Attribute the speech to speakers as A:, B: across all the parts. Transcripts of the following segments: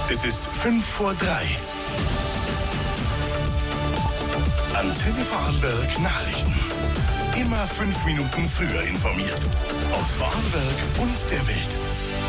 A: Es ist 5:03. Antenne Vorarlberg Nachrichten. Immer 5 Minuten früher informiert. Aus Vorarlberg und der Welt.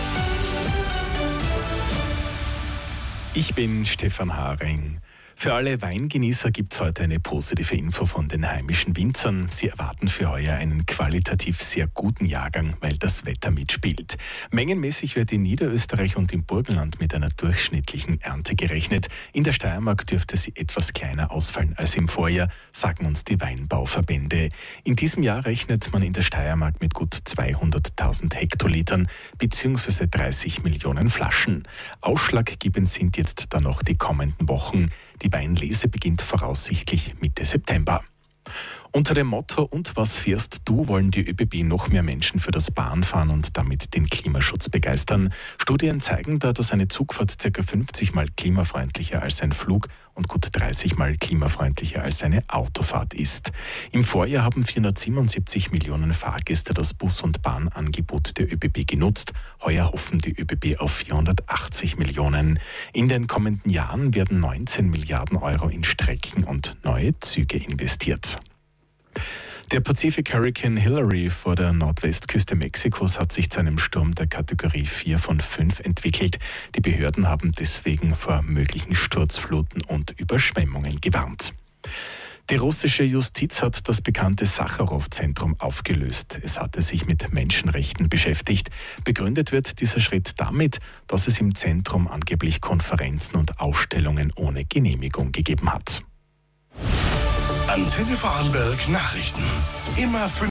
B: Ich bin Stefan Haring. Für alle Weingenießer gibt es heute eine positive Info von den heimischen Winzern. Sie erwarten für heuer einen qualitativ sehr guten Jahrgang, weil das Wetter mitspielt. Mengenmäßig wird in Niederösterreich und im Burgenland mit einer durchschnittlichen Ernte gerechnet. In der Steiermark dürfte sie etwas kleiner ausfallen als im Vorjahr, sagen uns die Weinbauverbände. In diesem Jahr rechnet man in der Steiermark mit gut 200.000 Hektolitern bzw. 30 Millionen Flaschen. Ausschlaggebend sind jetzt dann noch die kommenden Wochen. Die Weinlese beginnt voraussichtlich Mitte September. Unter dem Motto "Und was fährst du?" wollen die ÖBB noch mehr Menschen für das Bahnfahren und damit den Klimaschutz begeistern. Studien zeigen da, dass eine Zugfahrt ca. 50 Mal klimafreundlicher als ein Flug und gut 30 Mal klimafreundlicher als eine Autofahrt ist. Im Vorjahr haben 477 Millionen Fahrgäste das Bus- und Bahnangebot der ÖBB genutzt. Heuer hoffen die ÖBB auf 480 Millionen. In den kommenden Jahren werden 19 Milliarden Euro in Strecken und neue Züge investiert. Der Pacific Hurricane Hilary vor der Nordwestküste Mexikos hat sich zu einem Sturm der Kategorie 4 von 5 entwickelt. Die Behörden haben deswegen vor möglichen Sturzfluten und Überschwemmungen gewarnt. Die russische Justiz hat das bekannte Sacharow-Zentrum aufgelöst. Es hatte sich mit Menschenrechten beschäftigt. Begründet wird dieser Schritt damit, dass es im Zentrum angeblich Konferenzen und Ausstellungen ohne Genehmigung gegeben hat.
A: Antenne Vorarlberg Nachrichten. Immer 5